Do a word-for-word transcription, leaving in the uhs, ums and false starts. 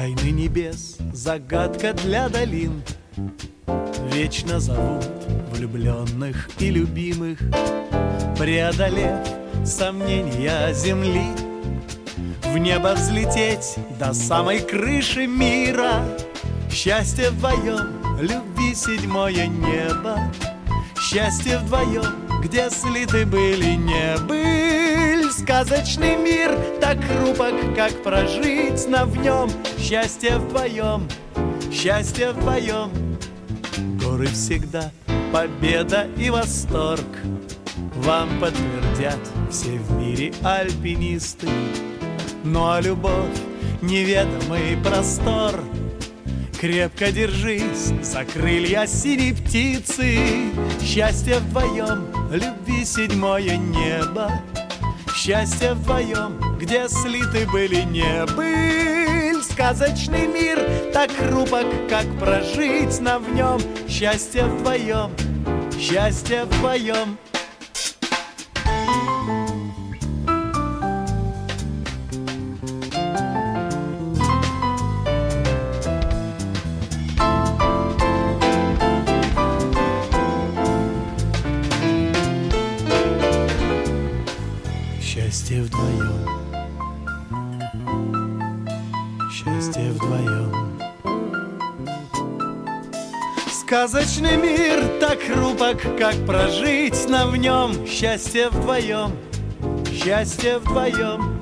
Тайны небес, загадка для долин вечно зовут влюбленных и любимых. Преодолев сомнения земли, в небо взлететь до самой крыши мира. Счастье вдвоем, любви седьмое небо. Счастье вдвоем, где слиты были не быль. Сказочный мир так хрупок, как прожить, но в нем счастье вдвоем, счастье вдвоем. Горы всегда победа и восторг, вам подтвердят все в мире альпинисты. Ну а любовь — неведомый простор. Крепко держись за крылья синей птицы. Счастье вдвоем, любви седьмое небо. Счастье вдвоем, где слиты были не быль. Сказочный мир так хрупок, как прожить, но в нем счастье вдвоем, счастье вдвоем. Счастье вдвоем, счастье вдвоем. Сказочный мир так хрупок, как прожить, но в нем счастье вдвоем, счастье вдвоем.